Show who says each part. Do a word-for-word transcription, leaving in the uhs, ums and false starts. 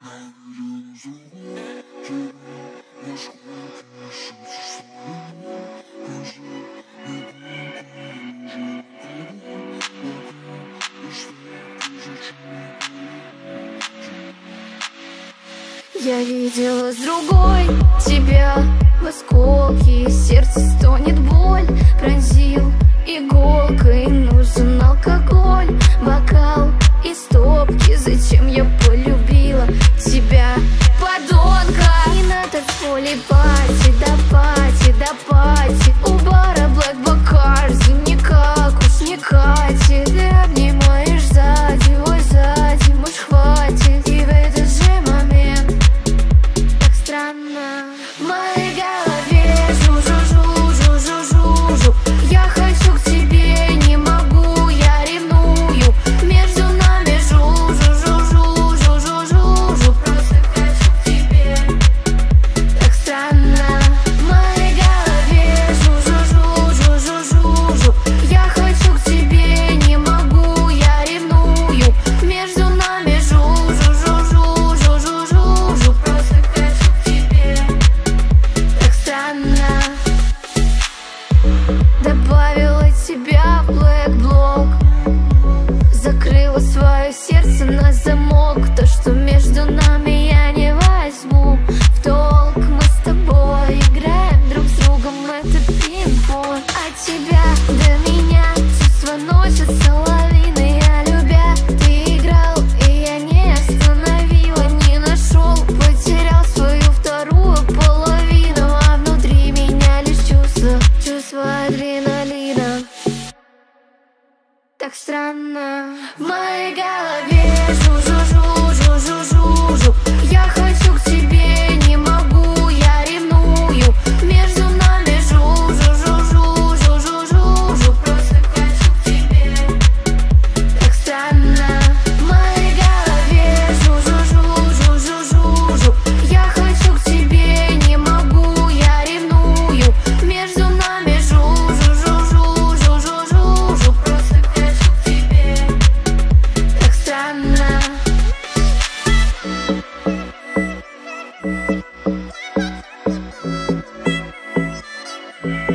Speaker 1: Я видела с другой тебя в осколке, сердце стонет боль, пронзил иголкой, нужен алкоголь, бокал и стопки. Зачем я полюбила тебя, подонка? И на танцполе пати, да пати, да пати, у бара Black Bacardi, никак уж не катит. Ты обнимаешь сзади, ой, сзади, может хватит. И в этот же момент так странно в моей голове жу-жу-жу-жу-жу-жу-жу. Я хочу к тебе, не могу, я ревную. Между нами жу-жу-жу-жу-жу-жу-жу. Просто хочу к тебе. Так странно в моей голове жу-жу-жу-жу-жу-жу-жу. Я хочу к тебе, не могу, я ревную. Между нами жу-жу-жу-жу-жу-жу-жу. Просто хочу к тебе. Так странно. Добавила тебя в Black Block, закрыла свое сердце на замок. То, что между нами, я не возьму в толк. Мы с тобой играем друг с другом этот пинг-понг. От тебя до меня чувства носятся лавиной. Я любя, ты играл, и я не остановила, не нашел, потерял свою вторую половину. А внутри меня лишь чувство, чувство адреналина. Так странно в моей голове жу-жу-жу-жу-жу-жу-жу. Я хочу к тебе, не могу, я ревную. Между нами жу-жу-жу-жу-жу-жу-жу. Просто хочу к тебе. Так странно в моей голове жу-жу-жу-жу-жу-жу-жу. Я хочу к тебе, не могу, я ревную. Между нами жу-жу-жу-жу-жу-жу-жу. Просто хочу к тебе. Так странно.
Speaker 2: Thank you.